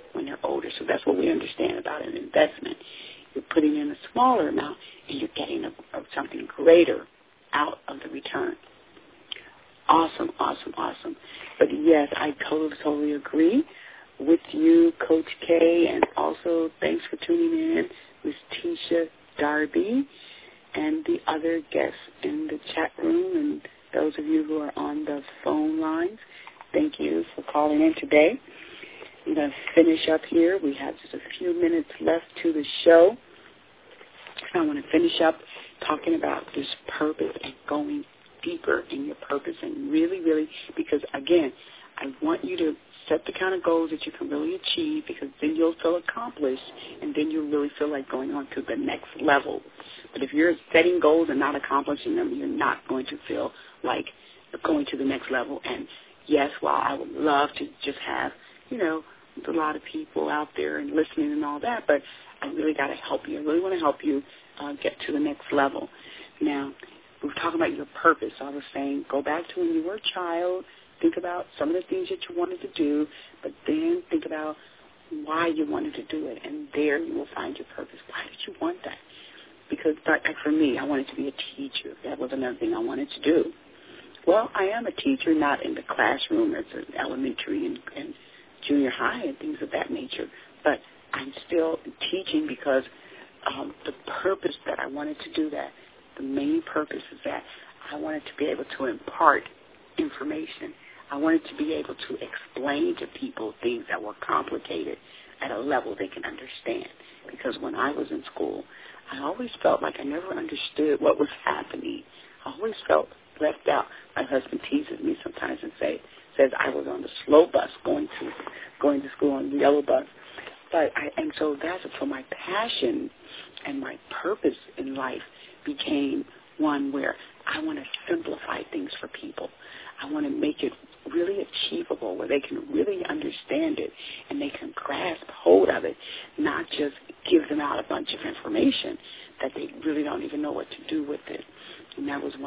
So that's what we understand about an investment. You're putting in a smaller amount and you're getting something greater out of the return. Awesome. But yes, I totally agree with you, Coach K, and also thanks for tuning in, Ms. Tisha Darby, and the other guests in the chat room, and those of you who are on the phone lines. Thank you for calling in today. I'm going to finish up here. We have just a few minutes left to the show. I want to finish up talking about this purpose and going deeper in your purpose, and really, because, again, I want you to set the kind of goals that you can really achieve, because then you'll feel accomplished, and then you'll really feel like going on to the next level. But if you're setting goals and not accomplishing them, you're not going to feel like going to the next level. And, yes, while I would love to just have, a lot of people out there and listening and all that, but I really got to help you. I really want to help you get to the next level. Now, we were talking about your purpose. I was saying go back to when you were a child, think about some of the things that you wanted to do, but then think about why you wanted to do it, and there you will find your purpose. Why did you want that? Because, like for me, I wanted to be a teacher. That was another thing I wanted to do. Well, I am a teacher, not in the classroom as an elementary and junior high and things of that nature, but I'm still teaching because the purpose that I wanted to do that, the main purpose is that I wanted to be able to impart information. I wanted to be able to explain to people things that were complicated at a level they can understand. Because when I was in school, I always felt like I never understood what was happening. I always felt left out. My husband teases me sometimes and says I was on the slow bus going to school on the yellow bus. So my passion and my purpose in life became one where I want to simplify things for people. I want to make it really achievable where they can really understand it and they can grasp hold of it, not just give them out a bunch of information that they really don't even know what to do with it. And that was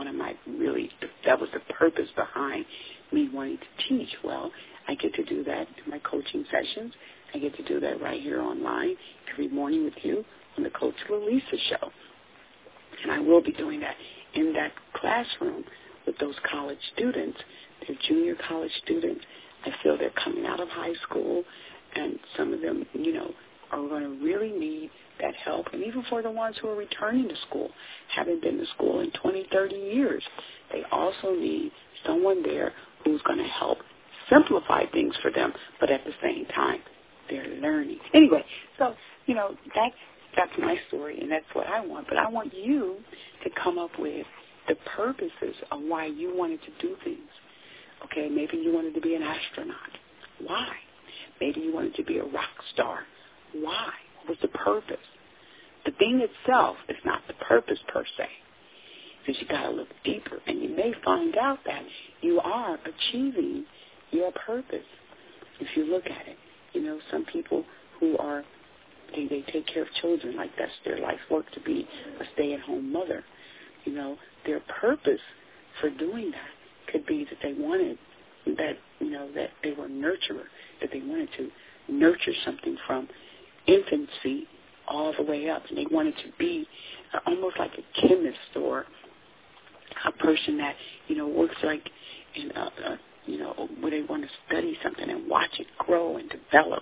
that was the purpose behind me wanting to teach. Well, I get to do that in my coaching sessions. I get to do that right here online every morning with you on the Coach Lalisa Show. And I will be doing that in that classroom with those college students. They're junior college students. I feel they're coming out of high school, and some of them, are going to really need that help. And even for the ones who are returning to school, haven't been to school in 20, 30 years, they also need someone there who's going to help simplify things for them, but at the same time, they're learning. Anyway, so, that's my story, and that's what I want. But I want you to come up with the purposes of why you wanted to do things. Okay, maybe you wanted to be an astronaut. Why? Maybe you wanted to be a rock star. Why? What was the purpose? The thing itself is not the purpose per se, because you got to look deeper, and you may find out that you are achieving your purpose if you look at it. Some people who they take care of children, like that's their life's work, to be a stay-at-home mother. Their purpose for doing that could be that they wanted that they were a nurturer, that they wanted to nurture something from infancy all the way up, and they wanted to be almost like a chemist or a person that works like in where they want to study something and watch it grow and develop.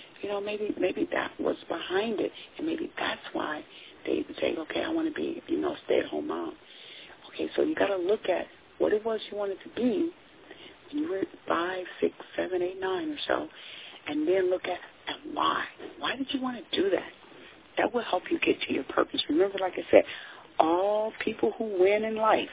Maybe that was behind it, and maybe that's why they say, okay, I want to be stay-at-home mom. Okay, so you got to look at what it was you wanted to be when you were 5, 6, 7, 8, 9 or so, and then look at why. Why did you want to do that? That will help you get to your purpose. Remember, like I said, all people who win in life,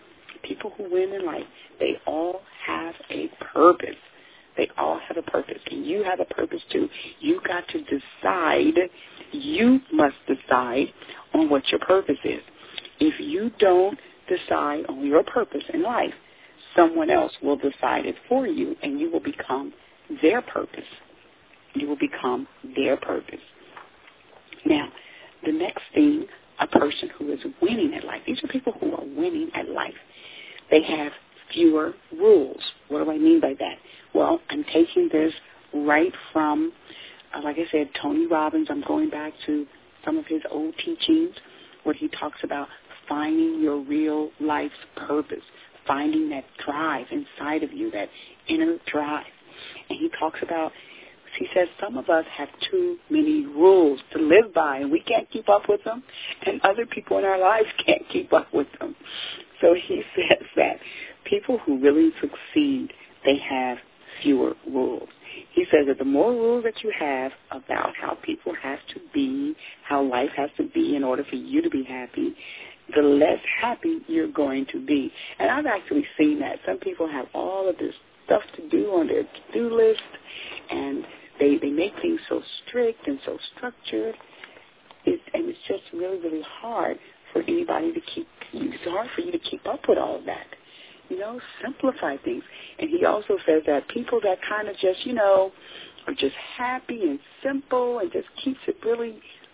they all have a purpose. They all have a purpose, and you have a purpose too. You got to decide. You must decide on what your purpose is. If you don't decide on your purpose in life, someone else will decide it for you, and you will become their purpose. You will become their purpose. Now, the next thing, a person who is winning at life, these are people who are winning at life. They have fewer rules. What do I mean by that? Well, I'm taking this right from, like I said, Tony Robbins. I'm going back to some of his old teachings where he talks about finding your real life's purpose, finding that drive inside of you, that inner drive. And he says some of us have too many rules to live by, and we can't keep up with them, and other people in our lives can't keep up with them. So he says that people who really succeed, they have fewer rules. He says that the more rules that you have about how people have to be, how life has to be in order for you to be happy, the less happy you're going to be. And I've actually seen that. Some people have all of this stuff to do on their to-do list, and they make things so strict and so structured, and it's just really, really hard for anybody to it's hard for you to keep up with all of that. Simplify things. And he also says that people that kind of just, are just happy and simple and just keeps it really,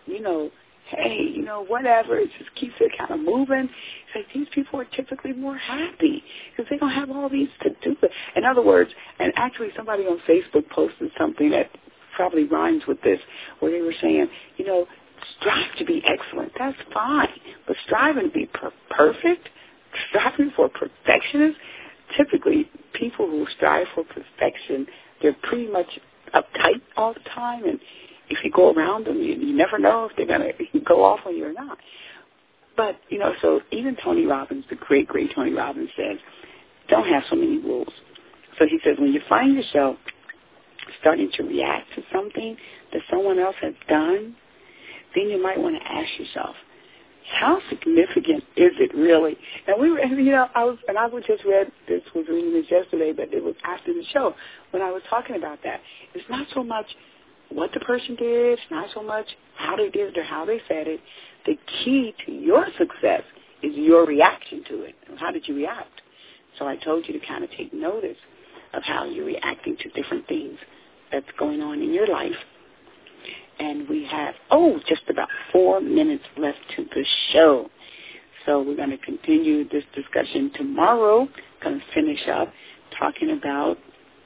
hey, whatever, it just keeps it kind of moving. It's like these people are typically more happy because they don't have all these to do. In other words, and actually somebody on Facebook posted something that probably rhymes with this, where they were saying, strive to be excellent. That's fine. But striving to be perfect, striving for perfection, typically people who strive for perfection, they're pretty much uptight all the time, and if you go around them, you never know if they're going to go off on you or not. But, so even Tony Robbins, the great, great Tony Robbins says, don't have so many rules. So he says when you find yourself starting to react to something that someone else has done, then you might want to ask yourself, how significant is it really? And I just read this, was reading this yesterday, but it was after the show when I was talking about that. It's not so much what the person did. It's not so much how they did it or how they said it. The key to your success is your reaction to it. How did you react? So I told you to kind of take notice of how you're reacting to different things that's going on in your life. And we have, just about 4 minutes left to the show. So we're going to continue this discussion tomorrow. Going to finish up talking about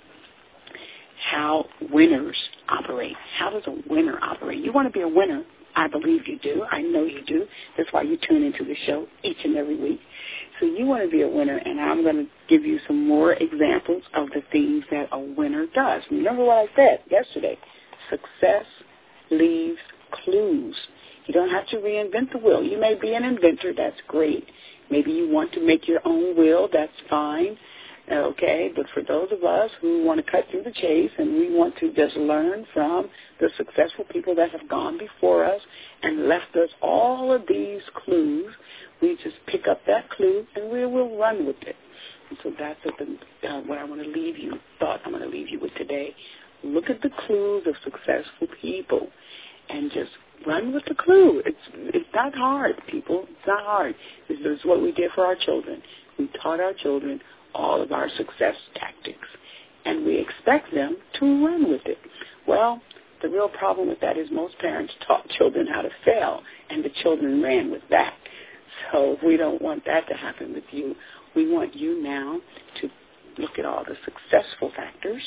how winners operate. How does a winner operate? You want to be a winner. I believe you do. I know you do. That's why you tune into the show each and every week. So you want to be a winner, and I'm going to give you some more examples of the things that a winner does. Remember what I said yesterday. Success leaves clues. You don't have to reinvent the wheel. You may be an inventor. That's great. Maybe you want to make your own wheel. That's fine. Okay, but for those of us who want to cut through the chase and we want to just learn from the successful people that have gone before us and left us all of these clues, we just pick up that clue and we will run with it. And so that's what I want to leave you, I'm going to leave you with today. Look at the clues of successful people and just run with the clue. It's not hard, people. It's not hard. This is what we did for our children. We taught our children all of our success tactics, and we expect them to run with it. Well, the real problem with that is most parents taught children how to fail, and the children ran with that. So we don't want that to happen with you. We want you now to look at all the successful factors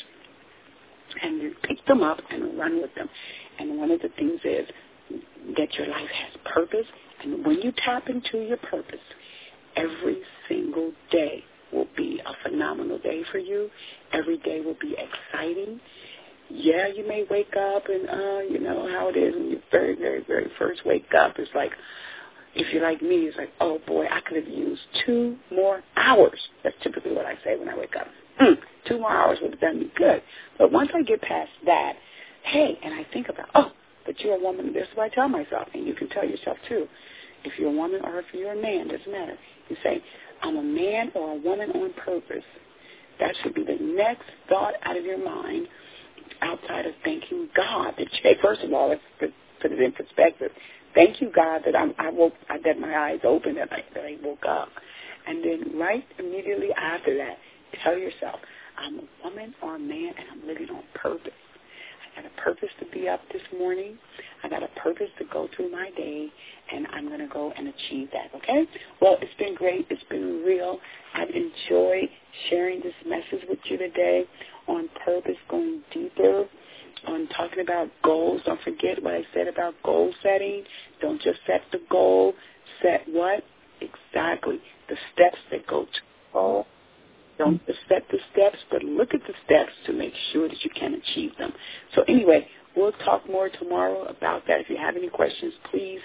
and you pick them up and run with them. And one of the things is that your life has purpose, and when you tap into your purpose, every single day will be a phenomenal day for you. Every day will be exciting. Yeah, you may wake up and, you know how it is when you very, very, very first wake up. It's like, if you're like me, it's like, oh, boy, I could have used 2 more hours. That's typically what I say when I wake up. 2 more hours would have done me good. But once I get past that, hey, and I think about, but you're a woman. This is what I tell myself, and you can tell yourself, too. If you're a woman or if you're a man, doesn't matter. You say, I'm a man or a woman on purpose. That should be the next thought out of your mind outside of thanking God. First of all, let's put it in perspective. Thank you, God, that I that my eyes opened, that I woke up. And then right immediately after that, tell yourself, I'm a woman or a man, and I'm living on purpose. I got a purpose to be up this morning. I got a purpose to go through my day, and I'm going to go and achieve that, okay? Well, it's been great. It's been real. I've enjoyed sharing this message with you today on purpose, going deeper, on talking about goals. Don't forget what I said about goal setting. Don't just set the goal. Set what? Exactly. The steps that go to the goal. Don't just set the steps, but look at the steps to make sure that you can achieve them. So anyway, we'll talk more tomorrow about that. If you have any questions, please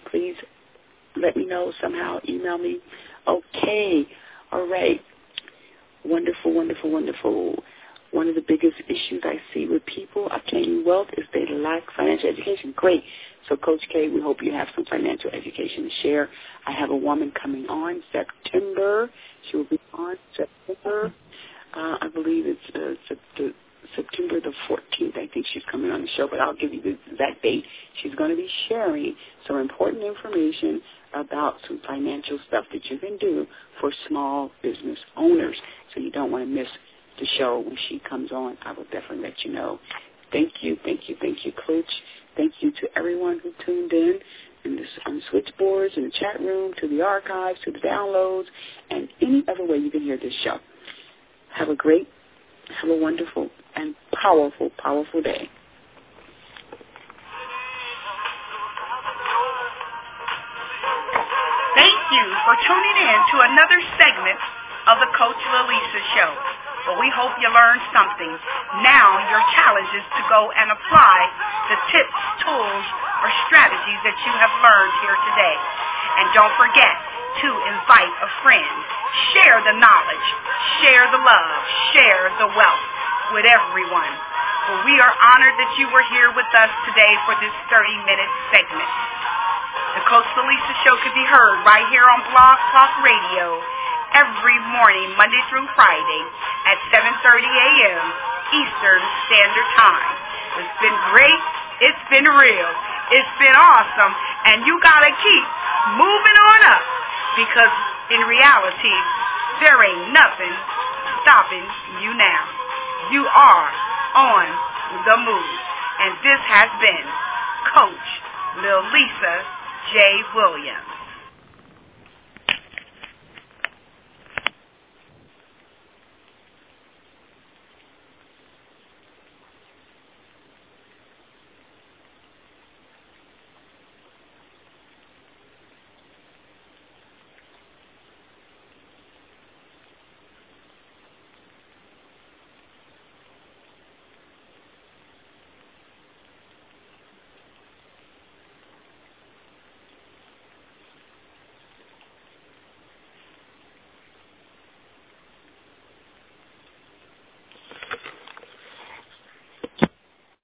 let me know somehow. Email me. Okay. All right. Wonderful, wonderful, wonderful. One of the biggest issues I see with people obtaining wealth is they lack financial education. Great. So, Coach K, we hope you have some financial education to share. I have a woman coming on September. She will be on September. I believe it's September the 14th. I think she's coming on the show, but I'll give you the exact date. She's going to be sharing some important information about some financial stuff that you can do for small business owners. So you don't want to miss the show when she comes on. I will definitely let you know. Thank you, Coach. Thank you to everyone who tuned in on the switchboards, in the chat room, to the archives, to the downloads, and any other way you can hear this show. Have a wonderful and powerful, powerful day. Thank you for tuning in to another segment of the Coach Lalisa Show. But we hope you learned something. Now your challenge is to go and apply the tips, tools, or strategies that you have learned here today. And don't forget to invite a friend. Share the knowledge, share the love, share the wealth with everyone. Well, we are honored that you were here with us today for this 30-minute segment. The Coach Lalisa Show can be heard right here on Blog Talk Radio every morning, Monday through Friday at 7:30 a.m. Eastern Standard Time. It's been great. It's been real. It's been awesome. And you got to keep moving on up, because in reality, there ain't nothing stopping you now. You are on the move. And this has been Coach Lil Lisa J. Williams.